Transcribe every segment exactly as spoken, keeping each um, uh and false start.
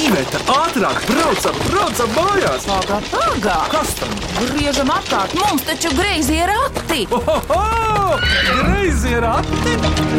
Iveta, ātrāk, braucam, braucam mājās! Pagā, pagā! Kas tam? Griežam apkārt, mums taču greizi ir rati! Ohoho! Greizi ir rati!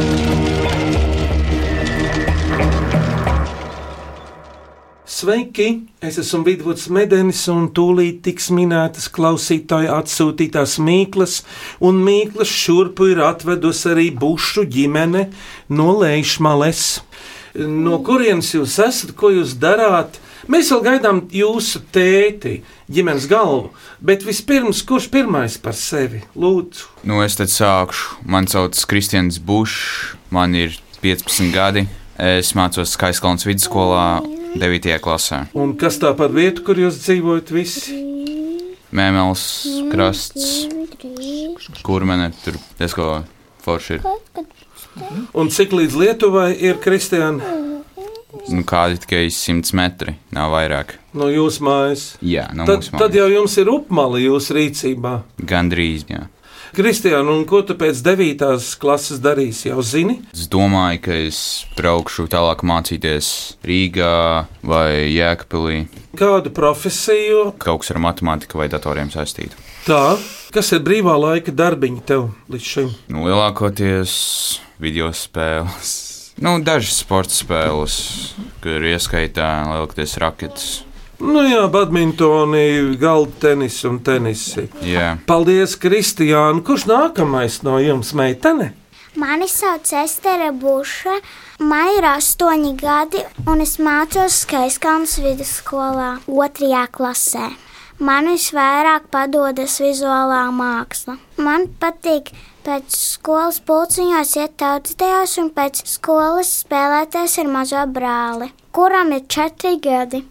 Sveiki! Es esmu Vidvuds Medenis un tūlīt tiks minētas klausītāju atsūtītās mīklas, un mīklas šurpu ir atvedusi arī Bušu ģimene no Leišmales. No kurienes jūs esat, ko jūs darāt? Mēs vēl gaidām jūsu tēti, ģimenes galvu, bet vispirms, kurš pirmais par sevi? Lūdzu. Nu, es tad sākšu. Man sauc Kristians Bušs, man ir piecpadsmit gadi. Es mācos Skaiskalnas vidusskolā, devītajā klasē. Un kas tā par vietu, kur jūs dzīvojat visi? Mēmels krasts, Kurmene, tur diezko forši ir. Un cik līdz Lietuvai ir, Kristiāna? Nu, kādi tikai simts metri, nav vairāk. No jūsu mājas? Jā, no tad, mūsu mājas. tad jau jums ir upmali jūsu rīcībā. Gandrīz, jā. Kristiāna, un ko tu pēc devītās klases darīsi, jau zini? Es domāju, ka es braukšu tālāk mācīties Rīgā vai Jēkabpilī. Kādu profesiju? Kaut kas ar matemātiku vai datoriem saistītu. Tā, kas ir brīvā laika darbiņi tev līdz šim? Nu, lielākoties video spēles. Nu, dažas sporta spēles, kur ieskaitā lielākoties raketas. Nu jā, badmintoni, galda tenis un tenisi. Jā. Paldies, Kristiāna. Kurš nākamais no jums, meitene? Mani sauc Estere Buša, man ir astoņi gadi, un es mācos Skaiskalnas vidusskolā otrajā klasē. Man visvairāk padodas vizuālā māksla. Man patīk pēc skolas pulciņos iet tautsdejās un pēc skolas spēlēties ar mazo brāli, kuram ir četri gadi.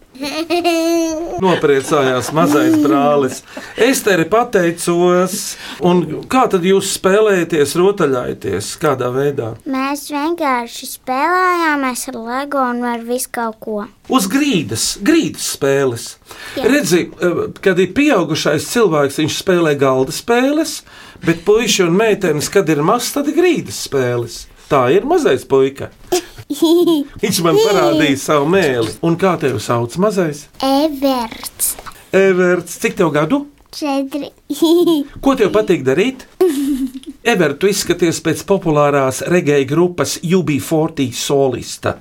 Nopriecājās mazais brālis. Estere, pateicos. Un kā tad jūs spēlējaties, rotaļājaties? Kādā veidā? Mēs vienkārši spēlējāmies ar Lego un ar visu kaut ko. Uz grīdas, grīdas spēles. Jā. Redzi, kad ir pieaugušais cilvēks, viņš spēlē galda spēles, bet puiši un meitenes, kad ir mazs, tad ir grīdas spēles. Tā ir mazais puika. Viņš man parādīja savu mēli. Un kā tevi sauc, mazais? Everts. Everts, cik tev gadu? Četri. Ko tev patīk darīt? Everts, tu izskaties pēc populārās reggae grupas U B četrdesmit solista.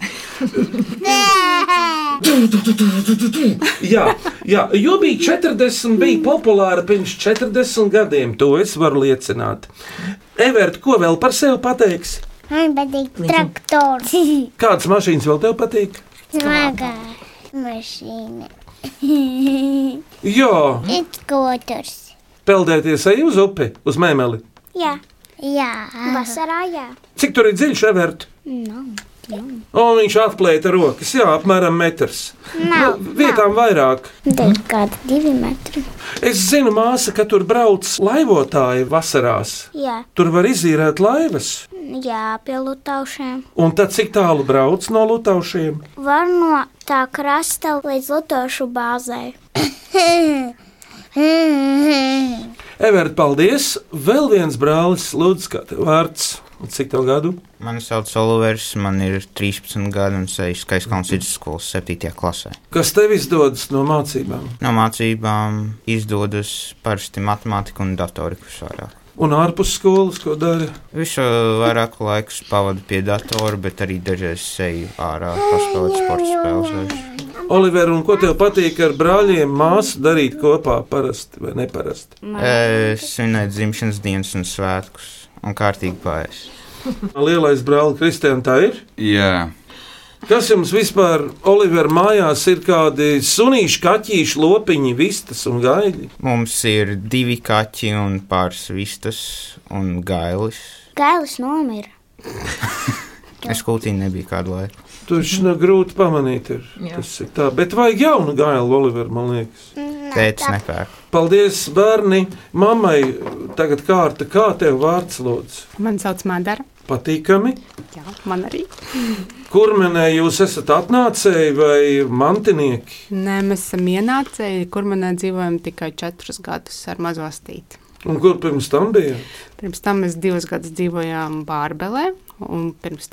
Jā, jā, U B četrdesmit bija populāra pirms četrdesmit gadiem, to es varu liecināt. Everts, ko vēl par sevi pateiksi? Man patīk traktors. Kādas mašīnas vēl tev patīk? Smagā mašīna. Jā. Skoters. Peldēties ej uz upi, uz mēmeli? Jā. Jā. Vasarā jā. Cik tur ir dziļš, Everts? No. Un viņš atplēta rokas, jā, apmēram metrs. Nav, Nu, vietām vairāk. Te ir kādi divi metri. Es zinu, māsa, ka tur brauc laivotāji vasarās. Jā. Tur var izīrēt laivas. Jā, pie Lutaušiem. Un tad cik tālu brauc no Lutaušiem? Var no tā krasta līdz Lutaušu bāzei. Everts, paldies! Vēl viens brālis, lūdzu, kā tev vārds? Un cik tev gadu? Mani sauc Olivers, man ir trīspadsmit gadi un eju Skaiskalnas vidusskolas septītajā klasē. Kas tev izdodas no mācībām? No mācībām izdodas parasti matemātika un datorika visvairāk. Un ārpus skolas, ko dara? Visu vairāk laikus pavadu pie datora, bet arī dažreiz eju ārā paspēlēt sporta spēles. Oliver, un ko tev patīk ar brāļiem māsu darīt kopā parasti vai neparasti? Svinēt dzimšanas dienas un svētkus un kārtīgi pārēs. Lielais brālis Kristiāna, tā ir? Jā. Kas jums vispār, Oliver, mājās ir kādi sunīši, kaķīši, lopiņi, vistas un gaļi? Mums ir divi kaķi un pāris vistas un gailis. Gailis nomira. Es kultīni nebija kādu laiku. Taču nav grūti pamanīt. Ir. Tas ir tā. Bet vajag jaunu gailu, Oliver, man liekas. Tētis nepērk. Paldies, bērni. Mammai tagad kārta. Kā tev vārds, lūdzu? Man sauc Madara. Patīkami. Jā, man arī. Kurmenē jūs esat atnācēji vai mantinieki? Nē, mēs esam ienācēji. Kurmenē dzīvojam tikai četrus gadus ar mazo astīti. Un kur pirms tam bija? Pirms tam mēs divus gadus dzīvojām Bārbelē, un pirms tam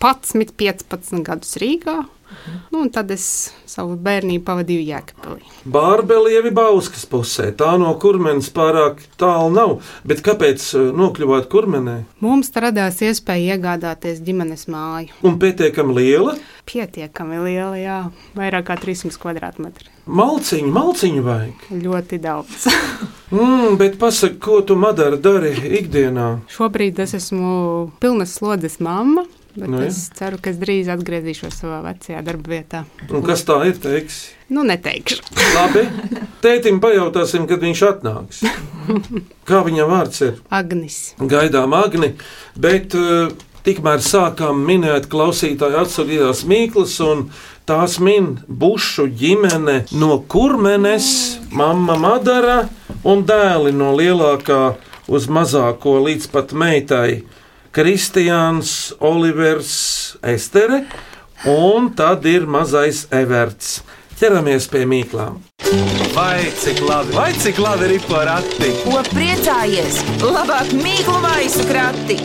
četrpadsmit, piecpadsmit gadus Rīgā. Nu, un tad es savu bērnību pavadīju Jēkabpilī. Bārbeli jau ir Bauskas pusē, tā no Kurmenes pārāk tālu nav, bet kāpēc nokļuvāt Kurmenē? Mums radās iespēja iegādāties ģimenes māju. Un pietiekami liela? Pietiekami liela, jā, vairāk kā trīssimt kvadrātmetri. Malciņu, malciņu vajag? Ļoti daudz. mm, bet pasaka, ko tu, Madara, dari ikdienā? Šobrīd es esmu pilnas slodzes mamma. Bet Nu, nu, ja. es ceru, ka es drīz atgriezīšos savā vecajā darba vietā. Un kas tā ir, teiksi? Nu, neteikšu. Labi, tētim pajautāsim, kad viņš atnāks. Kā viņam vārds ir? Agnis. Gaidām Agni, bet uh, tikmēr sākām minēt klausītāju atsūtītās mīklas, un tās min Bušu ģimene no Kurmenes, mamma Madara un dēli no lielākā uz mazāko līdz pat meitai. Kristiāns, Olivers, Estere, un tad ir mazais Everts. Ķeramies pie mīklām. Vai cik labi, vai cik labi ir porakti? Ko priecājies? Labāk mīklu maisu krati!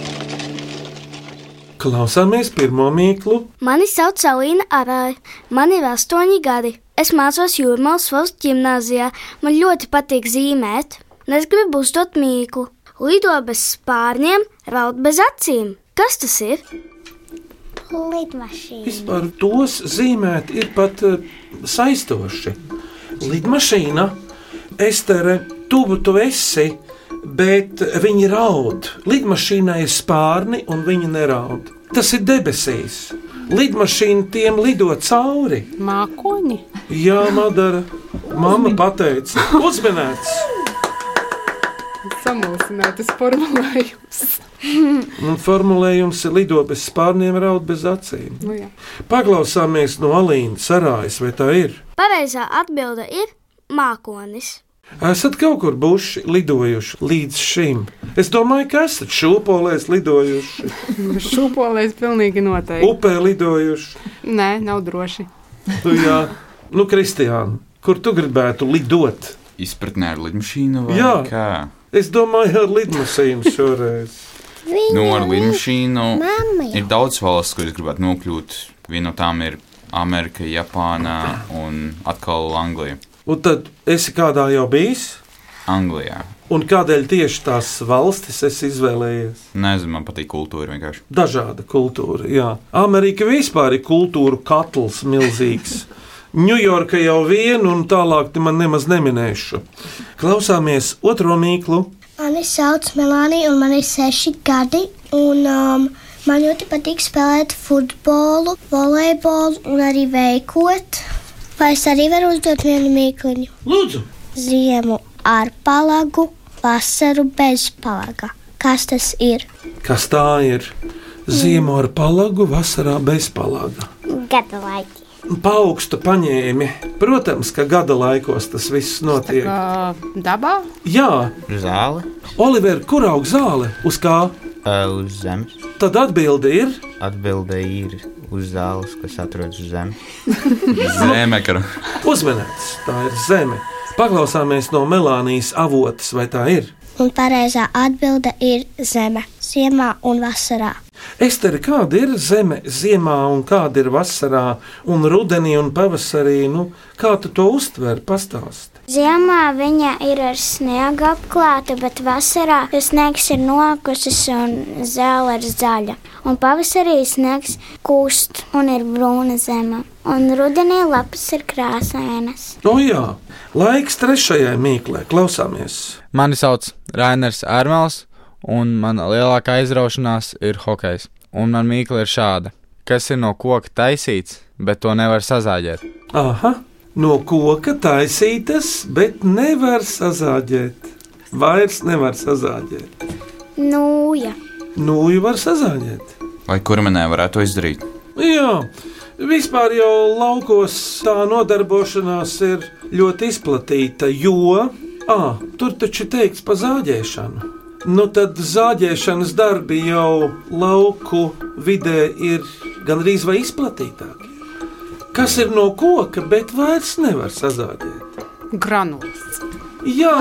Klausāmies pirmo mīklu. Mani sauc Alīna Arāja, man ir astoņi gadi. Es mācos Jūrmālas valsts ģimnāzijā, man ļoti patīk zīmēt, un es gribu uzdot mīklu. Lido bez spārņiem, raud bez acīm. Kas tas ir? Lidmašīna. Vispār tos zīmēt ir pat uh, saistoši. Lidmašīna, Estere, tuvu tu esi, bet viņi raud. Lidmašīnai ir spārni un viņi neraud. Tas ir debesīs. Lidmašīna tiem lido cauri. Mākoņi. Jā, Madara, mamma pateica, uzmanēts. Samulsinātas formulējums. Un formulējums ir lido bez spārniem, raud bez acīm. Nu, jā. Paklausāmies no Alīnas Arājas, vai tā ir? Pareizā atbilde ir mākonis. Esat kaut kur buši lidojuši līdz šim? Es domāju, ka esat šūpolēs lidojuši, Šūpolēs pilnīgi noteikti. upē lidojuši. Nē, nav droši. Nu, jā, nu, Kristiāna, kur tu gribētu lidot? Izpratnē ar lidmašīnu vai Jā. kā? Es domāju, ar lidmašīnu šoreiz. Nu, ar lidmašīnu Mamma jau. ir daudz valsts, kur es gribētu nokļūt. Viena no tām ir Amerika, Japāna un atkal Anglija. Un tad esi kādā jau bijis? Anglijā. Un kādēļ tieši tās valstis esi izvēlējies? Nezinu, man patīk kultūra vienkārši. Dažāda kultūra, jā. Amerika vispār ir kultūru katls milzīgs. Ņujorka jau vienu un tālāk man nemaz neminēšu. Klausāmies otro mīklu. Mani sauc Melānija un man ir seši gadi. Un, um, man ļoti patīk spēlēt futbolu, volejbolu un arī veikot. Vai es arī varu uzdot vienu mīkliņu? Lūdzu! Ziemu ar palagu, vasaru bez palaga. Kas tas ir? Kas tā ir? Ziemu ar palagu, vasarā bez palaga. Gada laiki. Paaugstu paņēmi. Protams, ka gada laikos tas viss notiek. Kā dabā? Jā, Zāle Oliver, kur aug zāle? Uz kā? uh, uz zemes. Tad atbilde ir. Atbilde ir uz zāles, kas atrodas uz zemes. Zemekara. Uzmanīts, tā ir zeme. Paklausāmies no Melānijas avotas, vai tā ir? Un pareizā atbilde ir zeme. Ziemā un vasarā. Estere, kāda ir zeme ziemā un kāda ir vasarā un rudenī un pavasarī? Nu, kā tu to uztver? Pastāst. Ziemā viņa ir ar sniegu apklāta, bet vasarā sniegs ir nokusis un zāle ir zaļa. Un pavasarī sniegs kūst un ir brūna zeme. Un rudenī lapas ir krāsainas. O jā, laiks trešajai mīklē. Klausāmies. Mani sauc Rainers Ērmels, un mana lielākā aizraušanās ir hokejs. Un man mīkla ir šāda: kas ir no koka taisīts, bet to nevar sazāģēt? Aha, no koka taisītas, bet nevar sazāģēt. Vairs nevar sazāģēt. Nūja. Nūju var sazāģēt. Vai Kurmenē varētu to izdarīt? Jā, vispār jau laukos tā nodarbošanās ir ļoti izplatīta, jo à, tur taču teikts par zāģēšanu. Nu tad zāģēšanas darbi jau lauku vidē ir gandrīz vai izplatītāki. Kas ir no koka, bet vairs nevar sazāģēt? Granulas. Jā,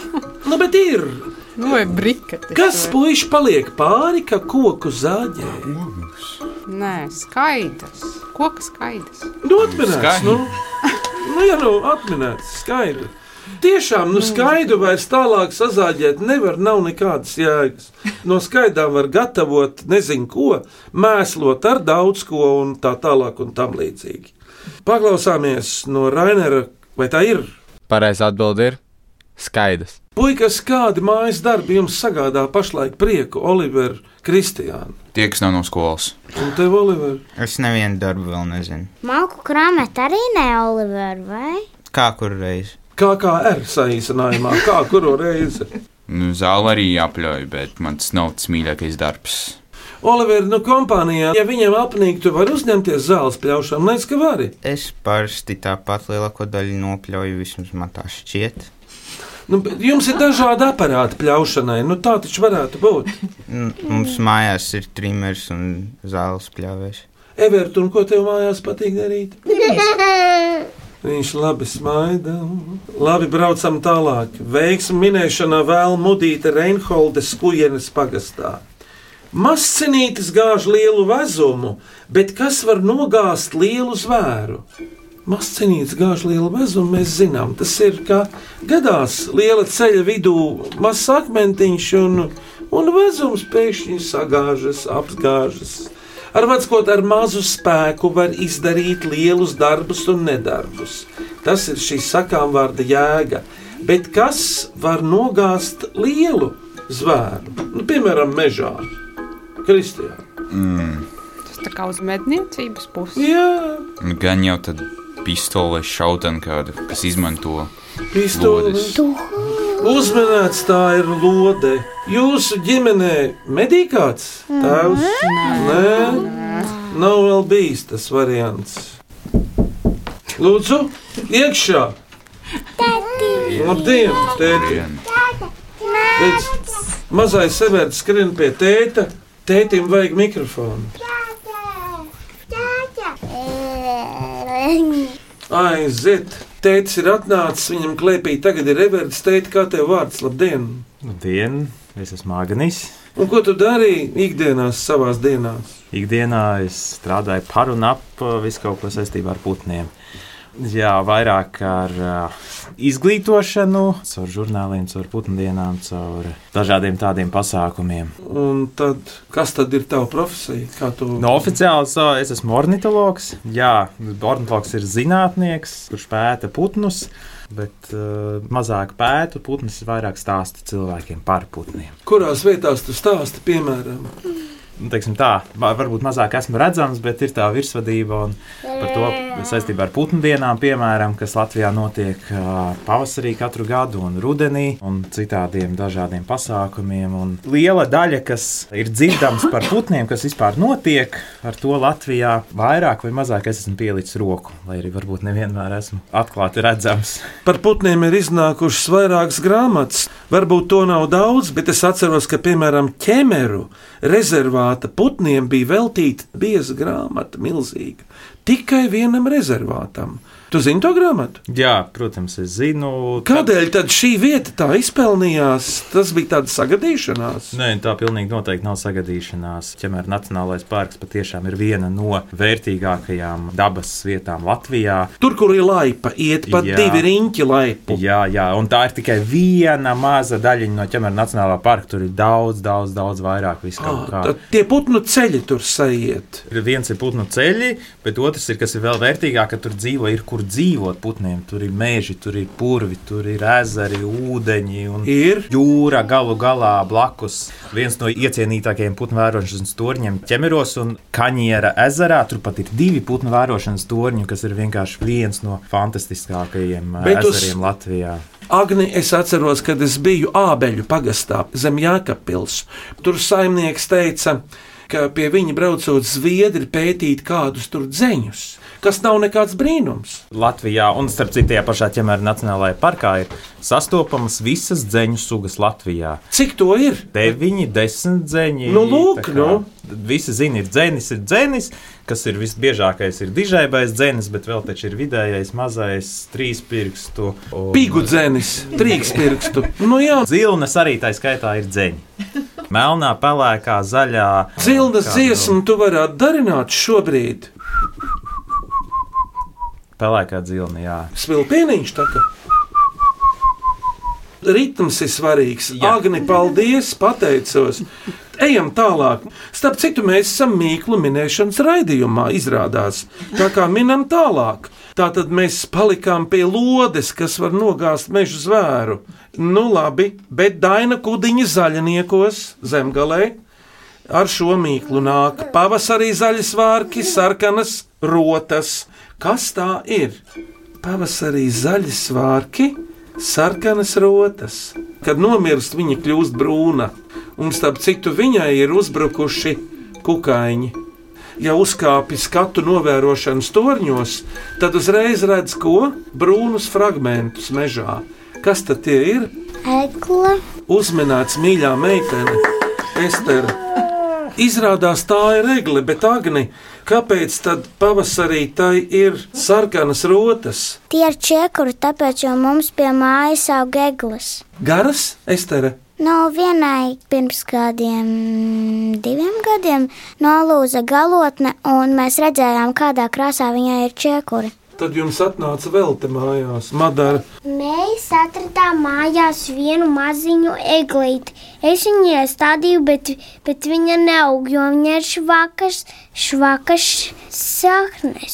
nu bet ir. Nu, vai briketi. Kas puiši paliek pāri, ka koku zāģē? Nē, skaidrs. Koka skaidrs. Nu, atminēts, nu. Nu, ja nu, atminēts, skaidri. Tiešām, nu skaidu vairs tālāk sazāģēt nevar, nav nekādas jēgas. No skaidām var gatavot nezinu ko, mēslot ar daudz ko un tā tālāk un tam līdzīgi. Paklausāmies no Rainera, vai tā ir? Pareizi atbildi ir skaidrs. Puikas, kādi mājas darbi jums sagādā pašlaik prieku, Oliver, Kristiāna? Tie, kas nav no skolas. Un tev, Oliver? Es nevienu darbu vēl nezinu. Malku krāmēt arī ne, Oliver, vai? Kā kur reiz? Kā kā R saīsinājumā, kā kuru reizi? Nu, zāle arī jāpļauj, bet man tas nav tas mīļākais darbs. Oliver, nu kompānijā, ja viņiem apnīk, tu vari uzņemties zāles pļaušanu, nec, ka vari? Es parasti tāpat lielāko daļu nopļauju, vismaz man tā šķiet. Nu, jums ir dažādi aparāti pļaušanai, nu tā taču varētu būt. Mums mājās ir trimers un zāles pļāvējs. Evert, un ko tev mājās patīk darīt? Viņš labi smaida. Labi, braucam tālāk. Veiksmu minēšanā vēl Mudīte Reinholdes Kujenes pagastā. Mascenītis gāž lielu vezumu, bet kas var nogāzt lielu zvēru? Mascenītis gāž lielu vezumu, mēs zinām. Tas ir, kā gadās liela ceļa vidū mazs akmentiņš un, un vezums pēkšņi sagāžas, apgāžas. Ar veckot ar mazu spēku var izdarīt lielus darbus un nedarbus. Tas ir šī sakāmvārda jēga. Bet kas var nogāzt lielu zvēru? Nu, piemēram, mežā. Kristiāna. Mm. Tas tā kā uz medniecības pusi. Jā. Gan jau tad pistole vai šautana kāda, kas izmanto Pistole. lodes. Uzmanēts, tā ir lode. Jūsu ģimenē medī kāds tēvs? Nē, nav vēl bijis tas variants. Lūdzu, iekšā. Labdien, tēti. Pēc mazais Severts skrien pie tēta. Tētim vajag mikrofonu. Aiziet. Tētis ir atnācis, viņam klēpī tagad ir Everts. Tēti, kā tev vārds? Labdien! Labdien, es esmu Agnis. Un ko tu darīji ikdienās savās dienās? Ikdienā es strādāju par un ap visu kaut ko saistībā ar putniem. Jā, vairāk ar uh, izglītošanu, caur žurnāliem, caur putnu dienām, caur dažādiem tādiem pasākumiem. Un tad, kas tad ir tava profesija? Kā tu... No oficiāli so, es esmu ornitologs. Jā, ornitologs ir zinātnieks, kurš pēta putnus, bet uh, mazāk pētu putnus, vairāk stāsta cilvēkiem par putniem. Kurās vietās tu stāsti, piemēram? Nu, teiksim tā, varbūt mazāk esmu redzams, bet ir tā virsvadība un par to saistībā ar putnu dienām, piemēram, kas Latvijā notiek uh, pavasarī katru gadu un rudenī un citādiem dažādiem pasākumiem. Un liela daļa, kas ir dzirdams par putniem, kas vispār notiek, ar to Latvijā vairāk vai mazāk es esmu pielicis roku, lai arī varbūt nevienmēr esmu atklāti redzams. Par putniem ir iznākušas vairākas grāmatas. Varbūt to nav daudz, bet es atceros, ka, piemēram, ķemeru rezervāta putniem bija veltīta bieza grāmata, milzīga. Tikai vienam rezervātam. Tu zini to grāmatu? Jā, protams, es zinu. Kādēļ tad šī vieta tā izpelnījās? Tas bija tāda sagadīšanās. Nē, tā pilnīgi noteikti nav sagadīšanās. Ķemeru Nacionālais parks patiešām ir viena no vērtīgākajām dabas vietām Latvijā. Tur, kur ir laipa, iet pat jā. divi riņķi laipu. Jā, jā, un tā ir tikai viena maza daļiņa no Ķemeru Nacionālā parka. Tur ir daudz, daudz, daudz vairāk viskaut kā. Tad tie putnu ceļi tur sajiet. Viens ir putnu ceļi, bet otrs ir, kas ir vēl vērtīgāk, ka tur dzīvo ir, kur dzīvot putniem. Tur ir meži, tur ir purvi, tur ir ezeri, ūdeņi un ir jūra galu galā blakus. Viens no iecienītākajiem putnu vērošanas torņiem Ķemeros un Kaņiera ezerā. Tur pat ir divi putnu vērošanas torņi, kas ir vienkārši viens no fantastiskākajiem Bet ezeriem uz... Latvijā. Agni, es atceros, kad es biju Ābeļu pagastā zem Jēkabpils. Tur saimnieks teica, ka pie viņa braucot zviedri pētīt kādus tur dzeņus, kas nav nekāds brīnums. Latvijā un starp citu tajā pašā Ķemeru Nacionālajā parkā ir sastopamas visas dzeņu sugas Latvijā. Cik to ir? Deviņi, desmit dzeņi. Nu, lūk, nu. Visi zina, ir dzenis, ir dzenis, kas ir visbiežākais, ir dižaibais dzenis, bet vēl taču ir vidējais, mazais, trīspirkstu. Un... Pigu dzenis, trīspirkstu. Nu jā. Zilnes arī tā skaitā ir dzeņi. Melnā, pelēkā, zaļā. Dzildas dziesmu tu varētu darināt šobrīd. Pelēkā dzilne, jā. Svilpieniņš tā kā. Ritms ir svarīgs. Jā. Agni, paldies, pateicos. Ejam tālāk. Starp citu, mēs esam mīklu minēšanas raidījumā, izrādās. Tā kā minam tālāk. Tātad mēs palikām pie lodes, kas var nogāzt meža zvēru. Nu labi, bet Daina Kudiņa zaļniekos Zemgalē ar šo mīklu nāk. Pavasarī zaļi svārki, sarkanas rotas. Kas tā ir? Pavasarī zaļi svārki, sarkanas rotas. Kad nomirst, viņa kļūst brūna, un starp citu viņai ir uzbrukuši kukaiņi. Ja uzkāpj skatu novērošanas torņos, tad uzreiz redz ko? Brūnus fragmentus mežā. Kas tad tie ir? Egla. Uzminēts mīļā meitene, Estere. Izrādās tā ir egle, bet Agni, kāpēc tad pavasarī tai ir sarkanas rotas? Tie ir čiekuri, tāpēc, jo mums pie mājas aug eglas. Garas, Estere? No vienai pirms kādiem diviem gadiem nolūza galotne, un mēs redzējām, kādā krāsā viņai ir čiekuri. Tad jums atnāca vēl te mājās, Madara. Mēs atradām mājās vienu maziņu eglīti. Es viņu iestādīju, bet, bet viņa neaug, jo viņa ir švakas, švakas saknes.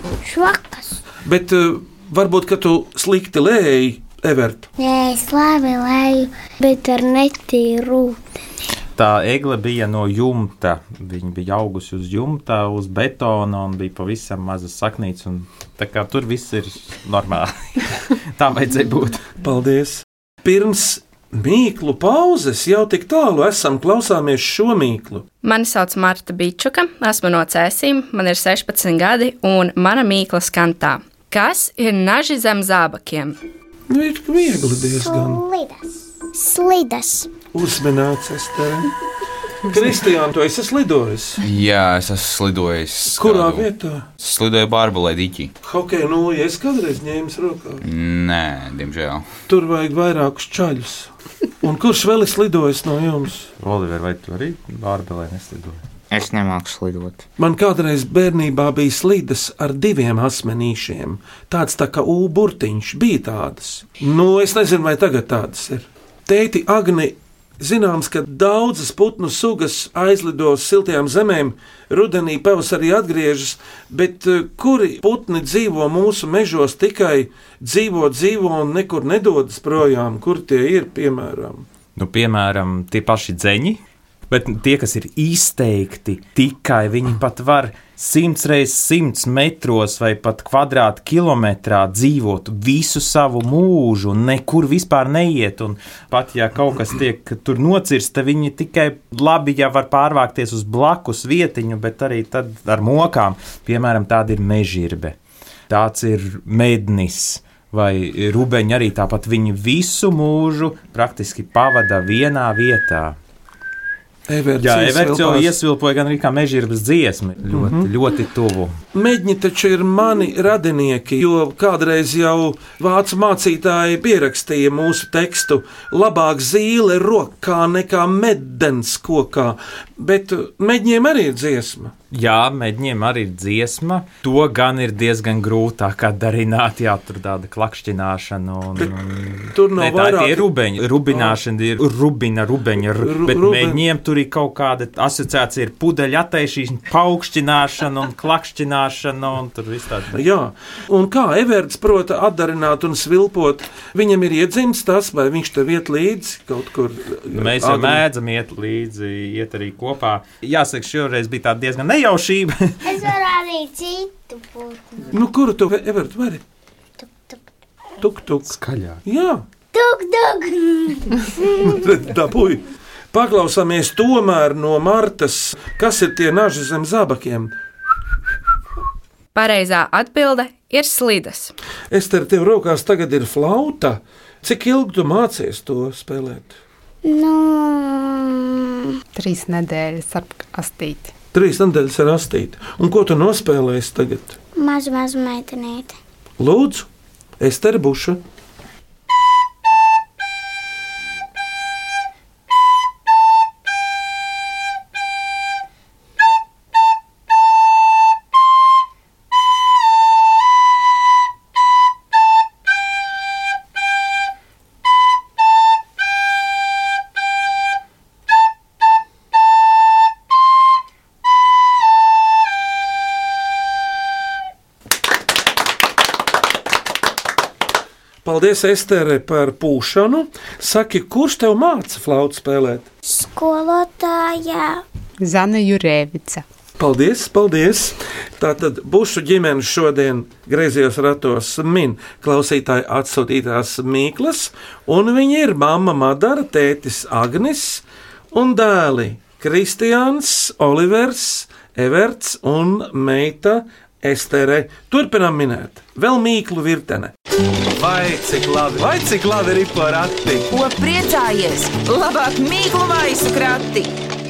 Švakas. Bet uh, varbūt, ka tu slikti lēji, Evert. Nē, es labi lēju, bet ar netīru ūdeni. Tā egle bija no jumta. Viņa bija augusi uz jumta, uz betona un bija pavisam mazas saknītes. Tā kā tur viss ir normāli. Tā vajadzēja būt. Paldies. Pirms mīklu pauzes jau tik tālu esam klausāmies šo mīklu. Mani sauc Marta Bičuka, esmu no Cēsīm, man ir sešpadsmit gadi un mana mīkla skan tā. Kas ir naži zem zābakiem? Nu, ir viegli diezgan. Slidas. Slidas. Uzminēts, Estere. Kristiāna, tu esi slidojis? Jā, es esmu slidojis. Kurā kādu... vietā? Slidoju Bārbulē diķi. Hokeja nūja, es kādreiz ņēmis rokā. Nē, diemžēl. Tur vajag vairākus čaļus. Un kurš vēl ir slidojis no jums? Oliver, vai tu arī Bārbulē neslidoji? Es nemāku slidot. Man kādreiz bērnībā bija slidas ar diviem asmenīšiem. Tāds tā kā ūburtiņš bija tādas. Nu, es nezinu, vai tagad tādas ir. Tēti Agni, zināms, ka daudzas putnu sugas aizlido uz siltajām zemēm, rudenī pavasarī atgriežas, bet kuri putni dzīvo mūsu mežos tikai dzīvo, dzīvo un nekur nedodas projām? Kur tie ir, piemēram? Nu, piemēram, tie paši dzeņi. Bet tie, kas ir izteikti, tikai viņi pat var simts reizes simts metros vai pat kvadrāta kilometrā dzīvot visu savu mūžu un nekur vispār neiet. Un pat ja kaut kas tiek tur nocirsta, viņi tikai labi jau var pārvākties uz blakus vietiņu, bet arī tad ar mokām. Piemēram, tāda ir mežirbe, tāds ir mednis. Vai rubeņi arī tāpat, viņi visu mūžu praktiski pavada vienā vietā. Everts Jā, Everts jau iesvilpoja gan arī kā mežirbas dziesmi. Ļoti, mm -hmm. ļoti tuvu. Meģņi taču ir mani radinieki, jo kādreiz jau vācu mācītāji pierakstīja mūsu tekstu labāk zīle rokā nekā medens kokā, bet meģņiem arī ir dziesma. Jā, meģņiem arī ir dziesma. To gan ir diezgan grūtāk darināt, jā, tur tāda klakšķināšana. Un, bet, un, tur nav ne, tā vairāk... ir rubeņi. Rubināšana ir rubina, rubeņa, r, bet Ruben... meģņiem tur ir kaut kāda asociācija ir pudeļa attaišīšana, paukšķināšana un klakšķināšana un tur viss tāda. Jā, un kā Everts prota atdarināt un svilpot, viņam ir iedzims tas, vai viņš tev iet līdzi kaut kur? Mēs jau mēdzam iet līdzi, iet arī kopā. Jāsaka, šoreiz bija tā diezgan nejaušība. Es varu arī citu putnu. Nu, kuru tu, Evert, vari? Tuk, tuk. Tuk, tuk. Skaļāk. Jā. Tuk, tuk. Dabūj. Paklausāmies tomēr no Martas, kas ir tie naži zem zābakiem. Pareizā atbilde ir slidas. Ester, tev rokās tagad ir flauta. Cik ilgi tu mācies to spēlēt? Nu, Trīs nedēļas ar astīti. Trīs nedēļas ar astīti. Un ko tu nospēlēsi tagad? mazu, mazu meitenīti. Lūdzu, Estere Buša. Paldies, Estere, par pūšanu. Saki, kurš tev māca flautu spēlēt? Skolotāja Zana Jurēvica. Paldies, paldies! Tātad Bušu ģimene šodien griezījos ratos min klausītāju atsūtītās mīklas, un viņi ir mamma Madara, tētis Agnis un dēli Kristiāns, Olivers, Everts un meita Estere. Turpinām minēt. Vēl mīklu virtene. Vai cik labi, vai cik labi ir porakti? Ko priecājies? Labāk mīklu maisu krati!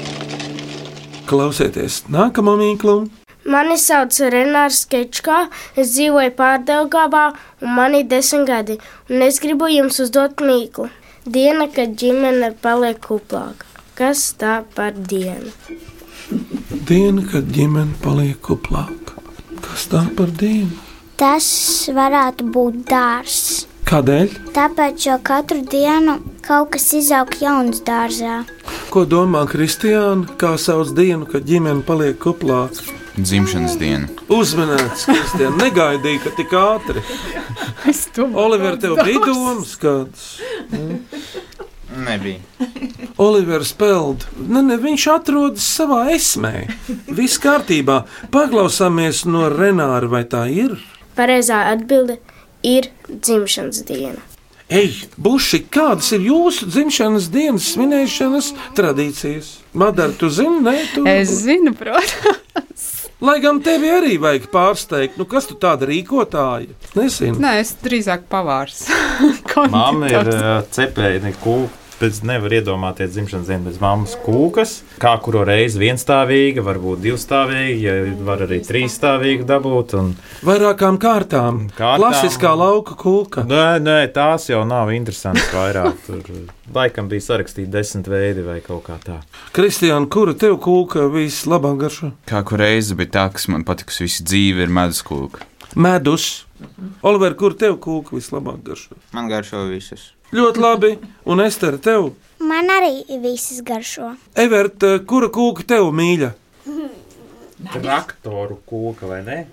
Klausieties nākamo mīklu. Mani sauc Renārs Kečkā, es dzīvoju Pārdaugavā un man ir desmit gadi, un es gribu jums uzdot mīklu. Diena, kad ģimene paliek kuplāka. Kas tā par dienu? Diena, kad ģimene paliek kuplāka. Kas tā par dienu? Tas varētu būt dārzs. Kādēļ? Tāpēc, jo katru dienu kaut kas izaug jauns dārzā. Ko domā Kristiāna, kā sauc dienu, kad ģimene paliek kuplāka? Dzimšanas diena. Uzmanīts, Kristiāna, negaidīja, ka tik ātri. Oliver, tev bija domas kādas? Mm. Nebija. Olivers peld. Ne, ne, viņš atrodas savā esmē. Viss kārtībā. Paklausāmies no Renāra, vai tā ir? Pareizā atbilde ir dzimšanas diena. Ej, Buši, kādas ir jūsu dzimšanas dienas svinēšanas tradīcijas? Madara, tu zini, ne? Tu... Es zinu, protams. Lai gan tevi arī vajag pārsteigt, nu kas tu tāda rīkotāja? Nezinu. Nē, es drīzāk pavārs. Mamma ir uh, cepēni kūka. Pēc nevar iedomāties dzimšanas dienu bez mammas kūkas. Kā kuru reizi vienstāvīga, varbūt divstāvīga, ja var arī trīsstāvīga dabūt. Un... Vairākām kārtām. kārtām. Klasiskā lauka kūka. Nē, nē, tās jau nav interesantas vairāk. Tur laikam bija sarakstīti desmit veidi vai kaut kā tā. Kristiāna, kura tev kūka vislabāk garšo? Kā kur reizi bija tā, kas man patikus visu dzīvi ir medus kūka. Medus. Oliver, kur tev kūka vislabāk garšo? Man garšo visas. Ļoti labi. Un Estere, tev? Man arī visas garšo. Evert, kura kūka tev mīļa? Traktoru kūka, vai ne?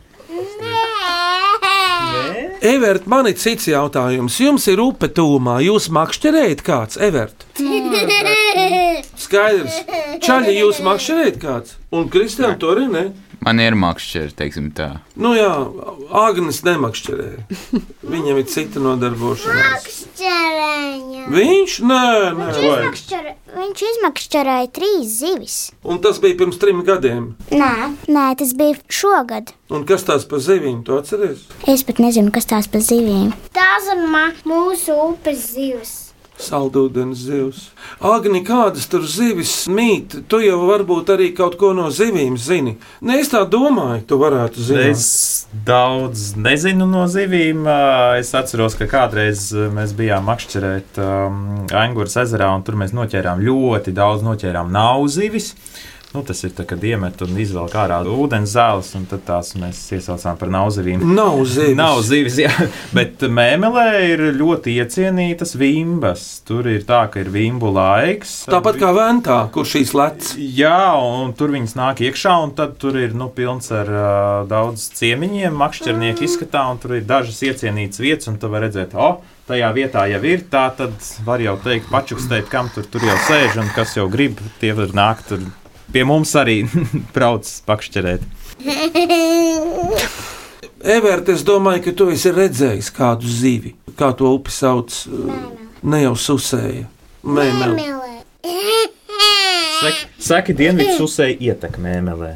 Evert, man ir cits jautājums. Jums ir upe tūmā. Jūs makšķerējat kāds, Evert? Skaidrs. Čaļi, jūs makšķerējat kāds? Un Kristiāna to arī ne? Man ir makšķeri, teiksim tā. Nu jā, Agnes nemakšķerē. Viņam ir cita nodarbošanās. Makšķerēja. Viņš? Nē, nē. Viņš, izmakšķerē, viņš izmakšķerēja trīs zivis. Un tas bija pirms trim gadiem? Nē, nē, tas bija šogad. Un kas tās par zivīm, tu atceries? Es pat nezinu, kas tās par zivīm. Tās ir mūsu upes zivis. Saldūdens zivs. Agni, kādas tur zivis mīt? Tu jau varbūt arī kaut ko no zivīm zini. Ne, es tā domāju, tu varētu zināt. Es daudz nezinu no zivīm. Es atceros, ka kādreiz mēs bijām makšķerēt um, Aingūras ezerā, un tur mēs noķērām ļoti daudz noķērām nauzivis. Nu, tas ir tā, kad iemet un izvelk ārā ūdens zāles, un tad tās mēs iesaucām par nauzivīm. Nauzivis. Nauzivis, jā. Bet Mēmelē ir ļoti iecienītas vimbas. Tur ir tā, ka ir vimbu laiks. Tāpat kā Ventā, kur šīs lec. Jā, un tur viņas nāk iekšā, un tad tur ir, nu, pilns ar uh, daudz ciemiņiem, makšķernieku izskatā, un tur ir dažas iecienītas vietas, un tu var redzēt, o, oh, tajā vietā jau ir, tā tad var jau teikt, pačukstēt, kam tur, tur jau sēž, un kas jau grib, tie var nākt tur. Pie mums arī brauc pakšķerēt. Evert, es domāju, ka tu esi redzējis kādu zivi. Kā to upi sauc? Ne jau susēja. Mēmelē. Saki, saki dienvidu susēja ietek Mēmelē.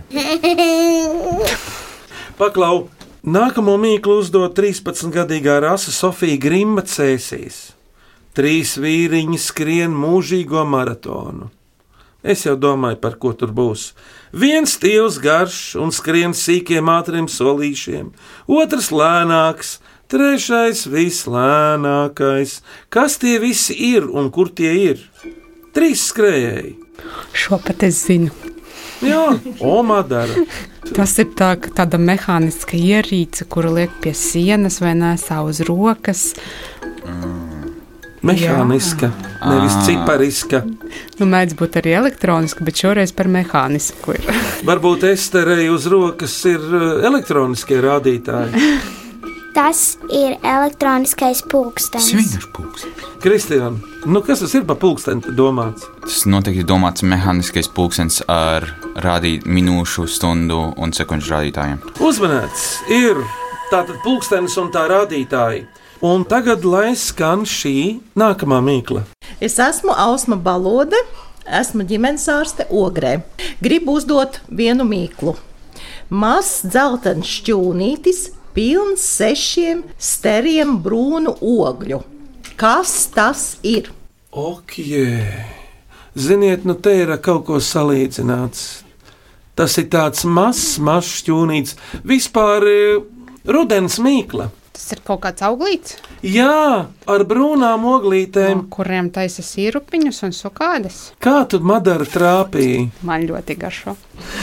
Paklau, nākamo mīklu uzdod trīspadsmitgadīgā rasa Sofija Grimma Cēsīs. Trīs vīriņi skrien mūžīgo maratonu. Es jau domāju, par ko tur būs. Viens stīvs garš un skrien sīkiem ātriem solīšiem, otrs lēnāks, trešais vislēnākais. Kas tie visi ir un kur tie ir? Trīs skrējēji. Šo pat es zinu. Jā, Oma dara. Tas ir tā, tāda mehāniska ierīce, kuru liek pie sienas vai nesā uz rokas. Mehāniska, jā. Nevis cipariska. Nu, mēdz būt arī elektroniska, bet šoreiz par mehānisku ir. Varbūt Esterei uz rokas ir elektroniskie rādītāji. Tas ir elektroniskais pulkstenis. Sviņas pulkstenis. Kristiāna, nu kas tas ir par pulksteni domāts? Tas noteikti domāts mehāniskais pulkstenis ar rādīt minūšu, stundu un sekundžu rādītājiem. Uzmanēts ir tātad pulkstenis un tā rādītāji. Un tagad lai skan šī nākamā mīkla. Es esmu Ausma Balode, esmu ģimenes ārste Ogrē. Gribu uzdot vienu mīklu. Mazs dzeltens šķūnītis, pilns sešiem steriem brūnu ogļu. Kas tas ir? Ok, ziniet, nu te ir kaut ko salīdzināts. Tas ir tāds mazs, mazs šķūnītis, vispār rudens mīkla. Tas ir kaut kāds auglīts? Jā, ar brūnām oglītēm. No kuriem taisa sīrupiņus un sukādes? Kā tu Madara trāpīji? Man ļoti garšo.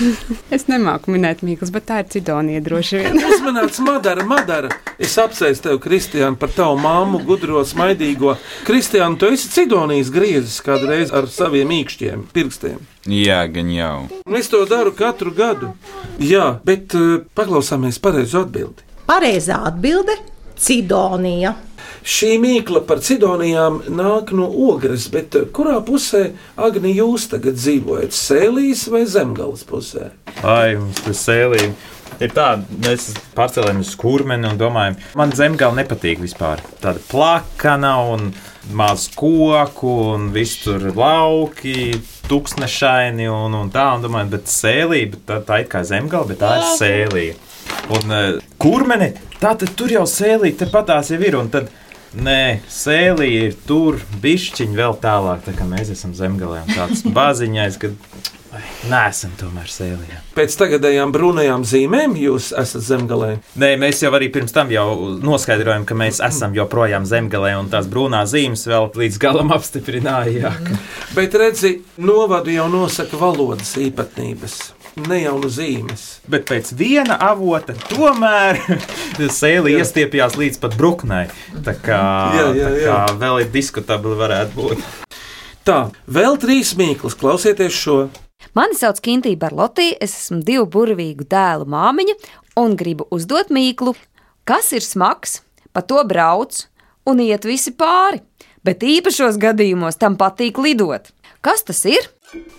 Es nemāku minēt mīklas, bet tā ir Cidonija droši vien. Uzmanāts Madara, Madara. Es apsveicu tevi, Kristiāna, par tavu māmu, gudro, smaidīgo. Kristiāna, tu esi Cidonijas griezis kādreiz ar saviem īkšķiem, pirkstiem. Jā, gan jau. Es to daru katru gadu. Jā, bet uh, paklausāmies pareizu atbildi. Pareizā atbilde - Cidonija. Šī mīkla par Cidonijām nāk no Ogres, bet kurā pusē, Agni, jūs tagad dzīvojat? Sēlīs vai Zemgales pusē? Ai, mums tas sēlī. Ir tā, mēs pārcēlējām uz Kurmeni un domājam, man Zemgale nepatīk vispār. Tāda plakana un maz koku un viss tur lauki, tuksnešaini un, un tā. Un domājam, bet sēlī, tā, tā ir kā Zemgale, bet tā ir sēlī. Un uh, Kurmeni, tā tad tur jau sēlī, tepat tās jau ir. Un tad, nē, sēlī ir tur bišķiņi vēl tālāk, tā kā mēs esam Zemgalē. Un tāds baziņais, ka neesam tomēr sēlī. Pēc tagadējām brūnajām zīmēm jūs esat Zemgalē? Nē, mēs jau arī pirms tam jau noskaidrojam, ka mēs esam joprojām Zemgalē, un tās brūnās zīmes vēl līdz galam apstiprināja. Bet redzi, novadu jau nosaka valodas īpatnības. Ne jau no zīmes. Bet pēc viena avota tomēr sēli iestiepjās līdz pat bruknei. Tā kā, jā, jā, jā. Tā kā vēl ir diskutabli varētu būt. Tā, vēl trīs mīklas, klausieties šo. Mani sauc Kintība Barlotī, es esmu divu burvīgu dēlu māmiņa un gribu uzdot mīklu. Kas ir smags, pa to brauc un iet visi pāri, bet īpašos gadījumos tam patīk lidot. Kas tas ir?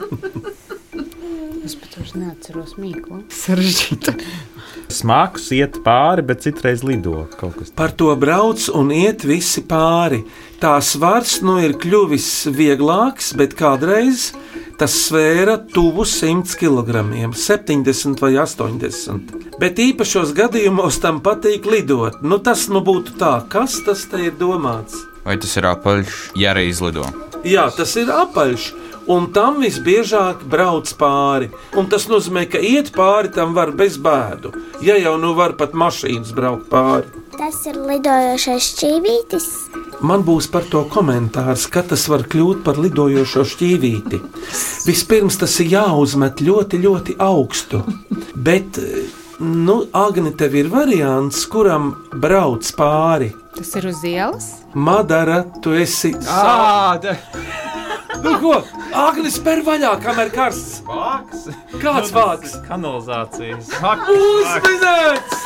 Es pat vairs neatceros mīklu. Sarežģīta. Smags iet pāri, bet citreiz lido kaut kas. Par to brauc un iet visi pāri. Tā svars nu ir kļuvis vieglāks, bet kādreiz tas svēra tuvu simts kilogramiem, septiņdesmit vai astoņdesmit. Bet īpašos gadījumos tam patīk lidot. Nu tas nu būtu tā, kas tas te ir domāts? Vai tas ir apaļš, ja arī izlido? Jā, tas ir apaļš. Un tam visbiežāk brauc pāri. Un tas nozīmē, ka iet pāri tam var bez bēdu. Ja jau nu var pat mašīnas braukt pāri. Tas ir lidojošais šķīvītis. Man būs par to komentārs, ka tas var kļūt par lidojošo šķīvīti. Vispirms tas ir jāuzmet ļoti, ļoti augstu. Bet, nu, Agni, tev ir variants, kuram brauc pāri. Tas ir uz ielas? Madara, tu esi... Ā, Nu ko, Agni spēr vaļā, kamēr karsts. Vāks? Kāds vāks? Kanalizācijas. Uzminēts!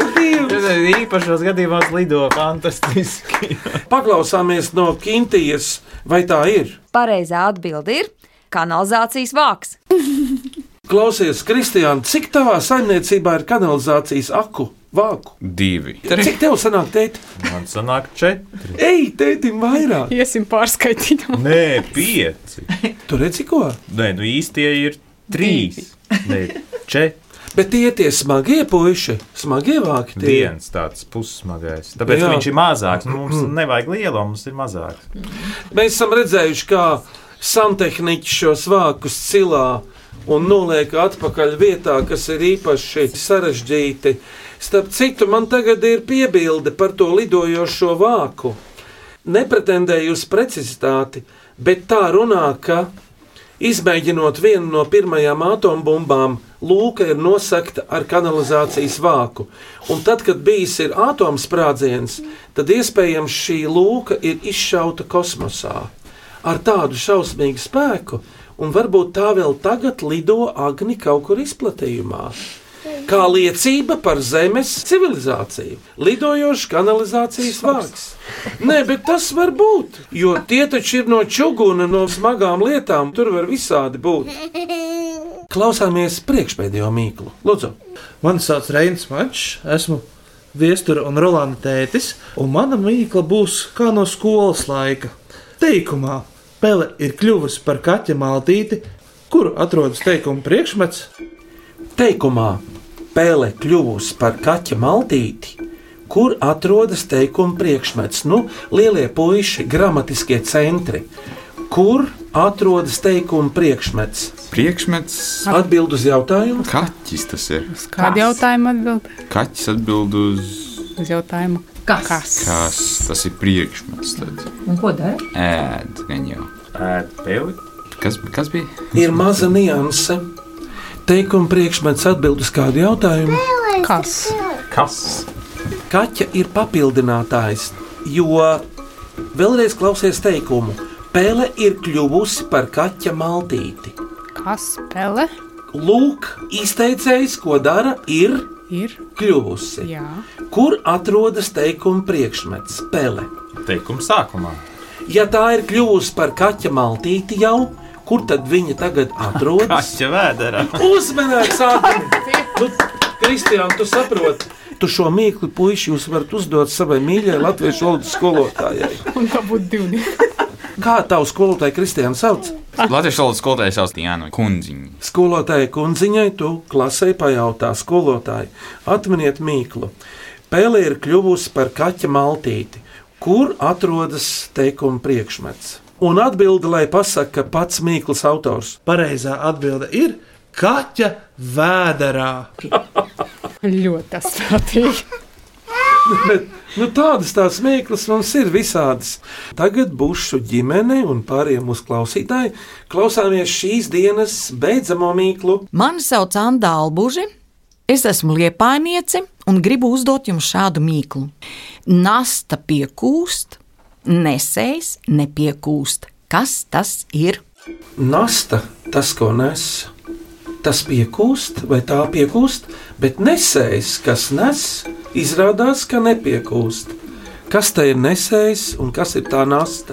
Īpašos gadījumos lido fantastiski. Paklausāmies no Kintijas, vai tā ir? Pareizā atbilde ir kanalizācijas vāks. Klausies, Kristiāna, cik tavā saimniecībā ir kanalizācijas aku? Vāku? Divi. Cik tev sanāk, tēti? Man sanāk četri. Ej, tētim vairāk. Iesim pārskaitīt. Nē, pieci. Tu redzi ko? Nē, nu īstie ir trīs. Nē, četri. Bet tie tie smagie puiši, smagie vāki tie. Viens tāds pussmagais. Tāpēc Jā. Viņš ir mazāks. Nu, mums nevajag lielo, mums ir mazāks. Mēs esam redzējuši, kā santehniķi šos vākus cilā un noliek atpakaļ vietā, kas ir īpaši sarežģīti. Starp citu, man tagad ir piebilde par to lidojošo vāku. Nepretendēju uz precizitāti, bet tā runā, ka izmēģinot vienu no pirmajām atombumbām, lūka ir nosegta ar kanalizācijas vāku. Un tad, kad bijis ir atomsprādziens, tad iespējams šī lūka ir izšauta kosmosā ar tādu šausmīgu spēku, un varbūt tā vēl tagad lido Agni kaut kur izplatījumā. kā liecība par zemes civilizāciju. Lidojošs kanalizācijas vārds. Nē, bet tas var būt, jo tie taču ir no čuguna, no smagām lietām, tur var visādi būt. Klausāmies priekšpēdējo mīklu. Lūdzu. Mani sauc Reinis Mačs, esmu Viestura un Rolanda tētis, un mana mīkla būs kā no skolas laika. Teikumā Pele ir kļuvusi par kaķa maltīti, kur atrodas teikuma priekšmets. Teikumā Pele kļuvusi par kaķa maltīti, kur atrodas teikuma priekšmets. Nu, lielie puiši, gramatiskie centri. Kur atrodas teikuma priekšmets? Priekšmets. Atbild uz jautājumu. Kaķis tas ir. Kādu jautājumu atbild? Kaķis atbild uz. Uz jautājumu. Kas? Kas? Kas tas ir priekšmets? Tad? Un ko dara? Ēd, gan jau. Ēd peli. Kas, kas bija? Ir maza nianse. Teikuma priekšmets atbild uz kādu jautājumu. Kas? Kas? Kaķa ir papildinātājs, jo vēlreiz klausies teikumu. Pele ir kļuvusi par kaķa maltīti. Kas Pele? Lūk, izteicējs, ko dara, ir, ir. kļuvusi. Jā. Kur atrodas teikuma priekšmets? Pele. Teikuma sākumā. Ja tā ir kļuvusi par kaķa maltīti jau, kur tad viņa tagad atrodas? Kaķa vēderā. Uzmanīgs, Ādami! Nu, Kristiān, tu saproti? Tu šo mīklu, puiši, jūs varat uzdot savai mīļai latviešu valodas skolotājai. Un tā būtu divnieki. Kā tavu skolotāju Kristiānu sauc? Latviešu valodas skolotāja sauc Jānu Kundziņu. Skolotāja Kundziņai tu klasē pajautā skolotāji. Atminiet mīklu. Pele ir kļuvusi par kaķa maltīti. Kur atrodas teikuma priekšmets? Un atbildi, lai pasaka pats mīklas autors. Pareizā atbilde ir kaķa vēderā. Ļoti asprātīgi. Bet, nu, tādas tās mīklas mums ir visādas. Tagad Bušu ģimene un pārējiem mūsu klausītāji klausāmies šīs dienas beidzamo mīklu. Mani sauc Anda Albuži, es esmu liepainiece un gribu uzdot jums šādu mīklu. Nasta piekūst, nesējs nepiekūst. Kas tas ir? Nasta, tas, ko nes, tas piekūst vai tā piekūst, bet nesējs, kas nes, izrādās, ka nepiekūst. Kas te ir nesējs un kas ir tā nasta?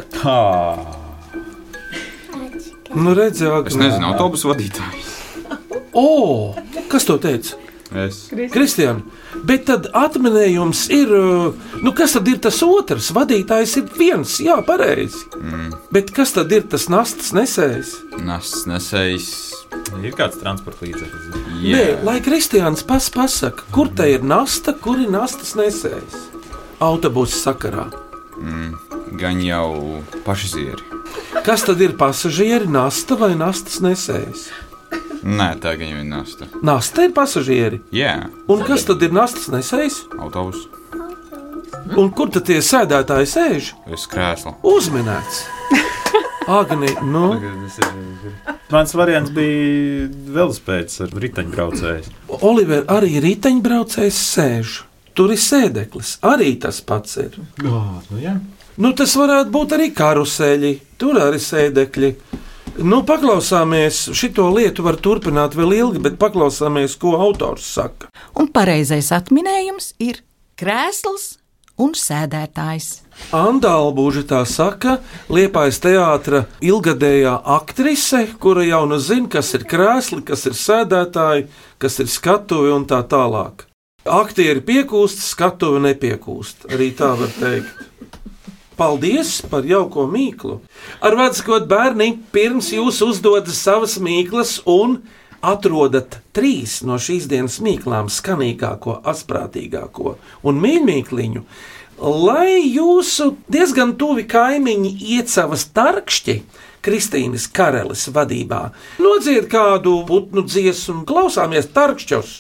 Nu, redzi, Agni. Es nezinu, autobusu vadītājs. O, kas to teica? Es. Kristiāna, bet tad atminējums ir, nu kas tad ir tas otrs? Vadītājs ir viens, jā, pareizi. Mm. Bet kas tad ir tas nastas nesējs? Nastas nesējs. Ir kāds transporta līdzeklis. Nē, lai Kristiāns pas pasaka, kur te ir nasta, kur ir nastas nesējs? Autobusu sakarā. Mm. Gan jau pasažieri. Kas tad ir pasažieri, nasta vai nastas nesējs? Nē, tā gan jau ir nasta. Nasta ir pasažieri? Jā. Un kas tad ir nastas nesējs? Autobus. Un kur tad tie sēdētāji sēž? Es krēslu. Uzminēts. Agni, nu. Mans variants bija velospēds ar riteņbraucējs. Oliver, arī riteņbraucējs sēž. Tur ir sēdeklis. Arī tas pats ir. Jā, nu jā. Nu, tas varētu būt arī karuseļi. Tur arī sēdekļi. Nu, paklausāmies, šito lietu var turpināt vēl ilgi, bet paklausāmies, ko autors saka. Un pareizais atminējums ir krēsls un sēdētājs. Anda Albuži tā saka, Liepājas teātra ilgadējā aktrise, kura jau nu zina, kas ir krēsli, kas ir sēdētāji, kas ir skatuve un tā tālāk. Aktieri piekūst, skatuve nepiekūst, arī tā var teikt. Paldies par jauko mīklu. Ar vecākot bērni, pirms jūs uzdodat savas mīklas un atrodat trīs no šīs dienas mīklām skanīgāko, asprātīgāko un mīļmīkliņu, lai jūsu diezgan tuvi kaimiņi iecavas tarkšķi Kristīnas Kareles vadībā. Nodzied kādu putnu dziesmu un klausāmies tarkšķos.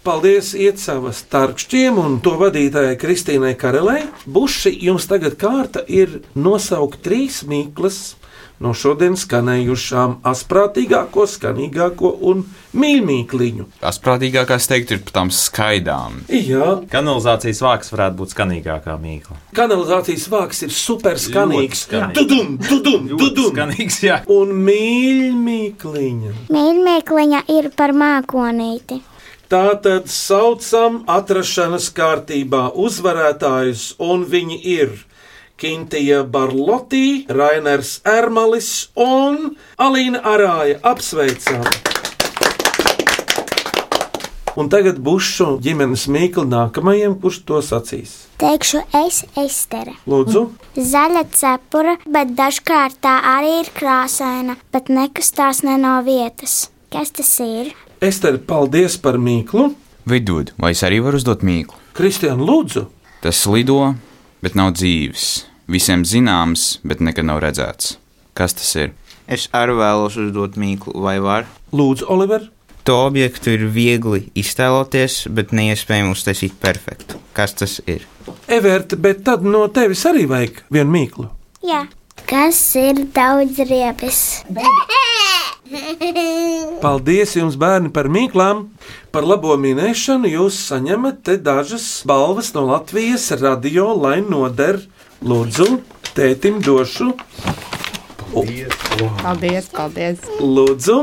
Paldies Iecavas Tarkšķiem un to vadītājai Kristīnai Karelei. Buši, jums tagad kārta ir nosaukt trīs mīklas no šodien skanējušām asprātīgāko, skanīgāko un mīļmīkliņu. Asprātīgākās teikt ir par tām skaidām. Jā. Kanalizācijas vāks varētu būt skanīgākā mīkla. Kanalizācijas vāks ir super skanīgs. skanīgs. Tudum, tudum, tudum. Skanīgs, jā. Un mīļmīkliņa. Mīļmīkliņa ir par mākonīti. Tātad saucam atrašanas kārtībā uzvarētājus, un viņi ir Kintija Barlotī, Rainers Ermalis un Alīna Arāja. Apsveicam! Un tagad Bušu ģimenes mīkla nākamajam, kurš to sacīs. Teikšu es, Estere. Lūdzu. Zaļa cepura, bet dažkārt tā arī ir krāsaina, bet nekustās ne no vietas. Kas tas ir? Estere, paldies par mīklu. Vidūd, vai es arī varu uzdot mīklu? Kristiāna, lūdzu. Tas lido, bet nav dzīves. Visiem zināms, bet nekad nav redzēts. Kas tas ir? Es arī vēlos uzdot mīklu, vai var? Lūdzu, Oliver. To objektu ir viegli iztēloties, bet neiespējami uztaisīt perfektu. Kas tas ir? Everta, bet tad no tevis arī vajag vienu mīklu. Jā. Kas ir daudz riebis? Paldies jums, bērni, par mīklām. Par labo minēšanu jūs saņemat te dažas balvas no Latvijas radio, lai noder. Lūdzu, tētim došu. Paldies, paldies. paldies. Lūdzu.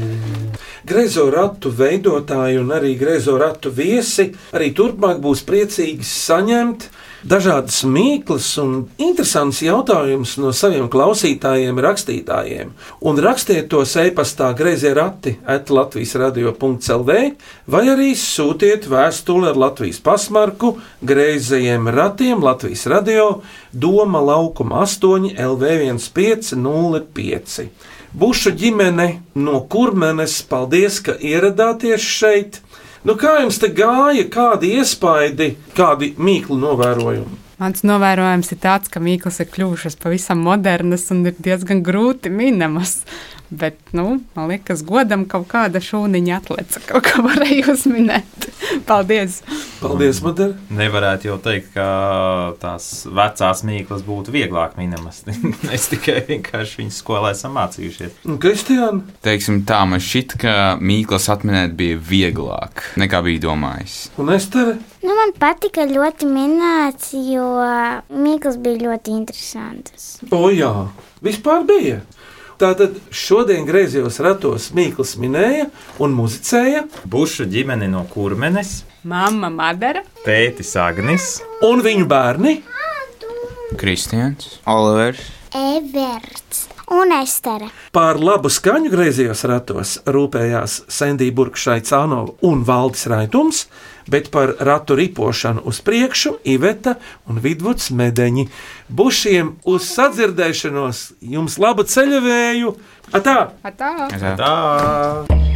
Grezo ratu veidotāji un arī grezo ratu viesi arī turpmāk būs priecīgi saņemt dažādas mīklas un interesants jautājums no saviem klausītājiem, rakstītājiem. Un rakstiet tos e-pastā grezie rati at latvijas radio punkts el vē vai arī sūtiet vēstuli ar Latvijas pasmarku greizajiem ratiem Latvijas radio Doma laukuma astoņi el vē viens pieci nulle pieci. Bušu ģimene no Kurmenes, paldies, ka ieradāties šeit. Nu, kā jums te gāja, kādi iespaidi, kādi mīklu novērojumi? Mans novērojums ir tāds, ka mīklas ir kļuvušas pavisam modernas un ir diezgan grūti minamas. Bet, nu, man liekas, godam kaut kāda šūniņa atleca, kaut kā varēja uzminēt. Paldies! Paldies, Madara! Nevarētu jau teikt, ka tās vecās mīklas būtu vieglāk minamas. Es tikai vienkārši viņas skolā esam mācījušies. Un Kristiāna? Teiksim tā, man šķiet, ka mīklas atminēt bija vieglāk, nekā bija domājis. Un Estere? Nu, man patika ļoti minēts, jo mīklas bija ļoti interesantas. O jā, vispār bija. Tātad šodien griezījos ratos mīklas minēja un muzicēja Bušu ģimene no Kurmenes, mamma Madara, tētis Agnis un viņu bērni Kristians, Olivers, Everts un Estere. Par labu skaņu griezījos ratos rūpējās Sendija Burkšaicānova un Valdis Raitums, bet par ratu ripošanu uz priekšu Iveta un Vidvuds Medeņi. Bušiem uz sadzirdēšanos, jums labu ceļavēju! Atā! Atā! Atā!